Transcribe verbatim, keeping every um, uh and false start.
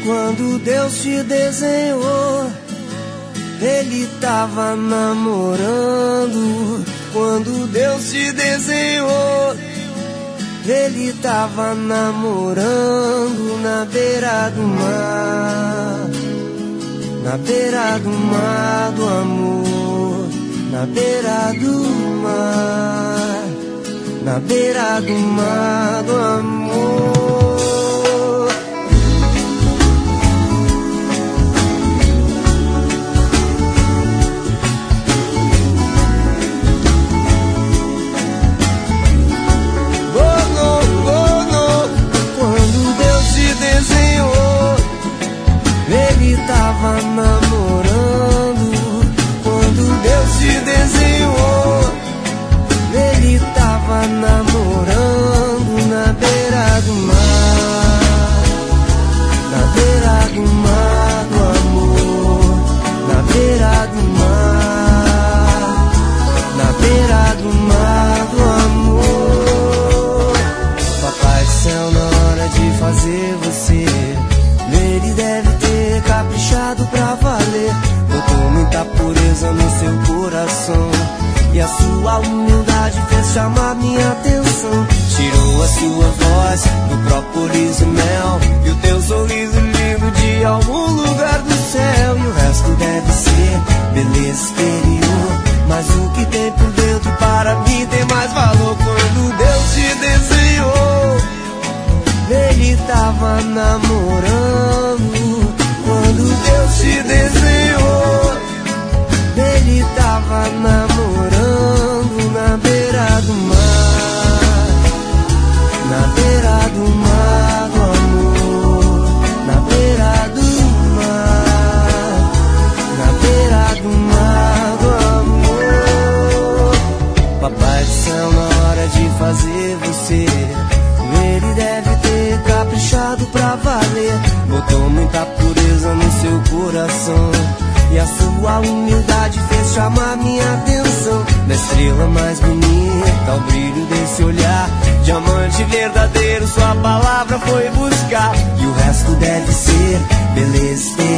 Quando Deus te desenhou, Ele tava namorando. Quando Deus te desenhou, Ele tava namorando na beira do mar, na beira do mar do amor, na beira do mar, na beira do mar do amor. Ele tava namorando. Quando Deus te desenhou, Ele tava namorando na beira do mar, na beira do mar do amor, na beira do mar, na beira do mar do amor. Papai do céu, na hora de fazer você, Ele deve ter caprichado pra valer. Botou muita pureza no seu coração, e a sua humildade fez chamar minha atenção. Tirou a sua voz do própolis e mel, e o teu sorriso lindo de algum lugar do céu. E o resto deve ser beleza exterior, mas o que tem por dentro para mim tem mais valor. Quando Deus te desenhou, Ele tava namorando. Quando Deus te desenhou, Ele tava namorando na beira do mar, na beira do mar do amor, na beira do mar, na beira do mar do amor. Papai do céu, na hora de fazer você, Ele deve ter caprichado pra valer. Botou muita pureza no seu coração, e a sua humildade fez chamar minha atenção. Da estrela mais bonita ao brilho desse olhar, diamante verdadeiro sua palavra foi buscar. E o resto deve ser beleza exterior,